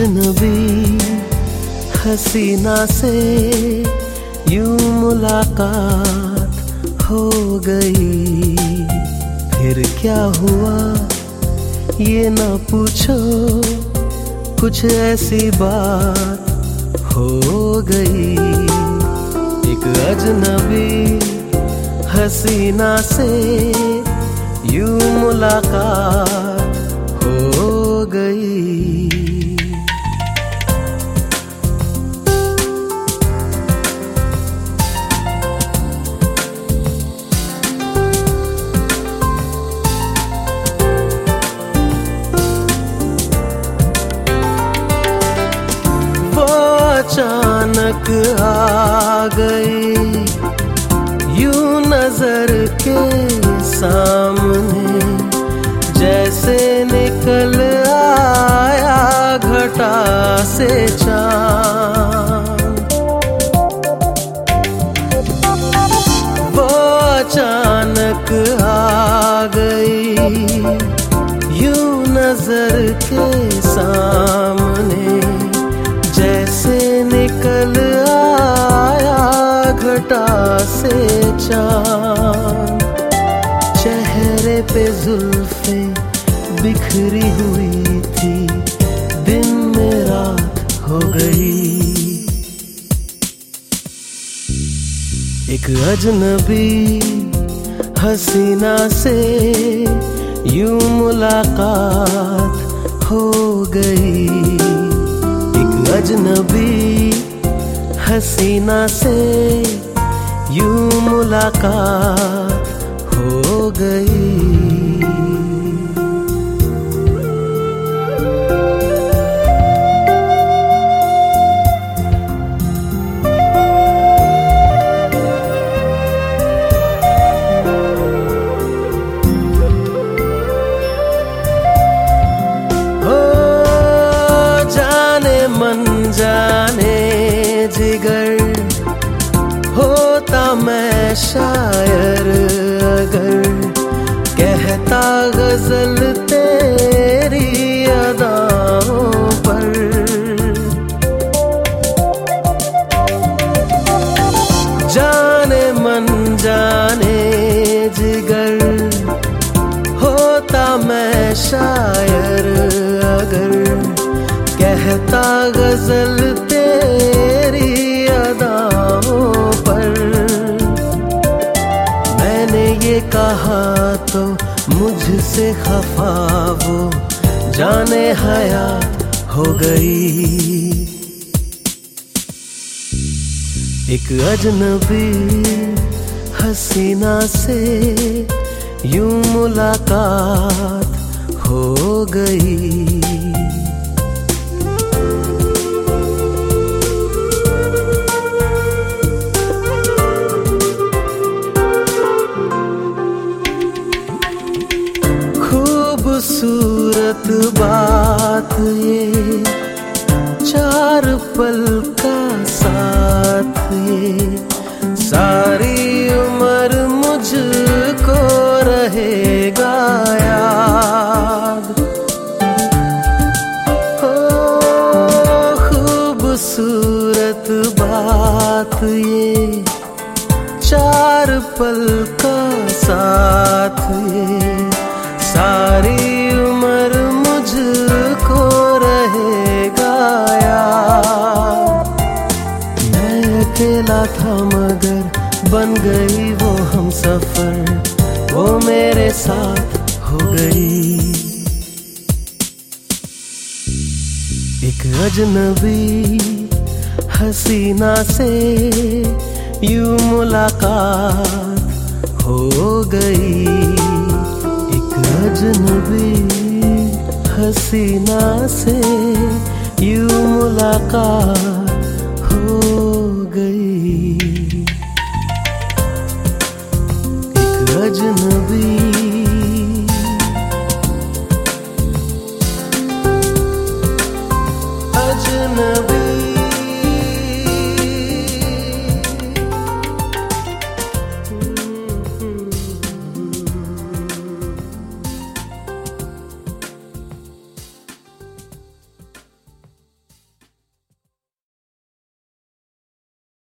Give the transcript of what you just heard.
अजनबी हसीना से यूं मुलाकात हो गई। फिर क्या हुआ ये न पूछो, कुछ ऐसी बात हो गई। एक अजनबी हसीना से यूं मुलाकात हो गई। अचानक आ गई यूं नजर के सामने, जैसे निकल आया घटा से चाँद। वो अचानक आ गई यूं नजर के सामने, जैसे निकल आया घटा से चाँद। चेहरे पे जुल्फे बिखरी हुई थी, दिन में रात हो गई। एक अजनबी हसीना से यूं मुलाकात हो गई। अजनबी हसीना से यूं मुलाकात हो गई। जाने जिगर होता मैं शायर अगर, कहता गजल तेरी अदाओं पर। जाने मन जाने जिगर होता मैं शायर अगर, कहता गजल तेरी अदाओं पर। मैंने ये कहा तो मुझसे खफा वो, जाने हयात हो गई। एक अजनबी हसीना से यूं मुलाकात हो गई। खूबसूरत बात ये, चार पल का साथ ये, सारी उम्र मुझको रहेगा याद। हो खूबसूरत बात ये, चार पल का साथ ये, सारी उम्र मुझको रहेगा याद। मैं अकेला था मगर बन गई वो हम सफर, वो मेरे साथ हो गई। एक अजनबी हसीना से यूं मुलाकात हो गई। अजनबी हसीना से यूं मुलाकात हो गई। एक अजनबी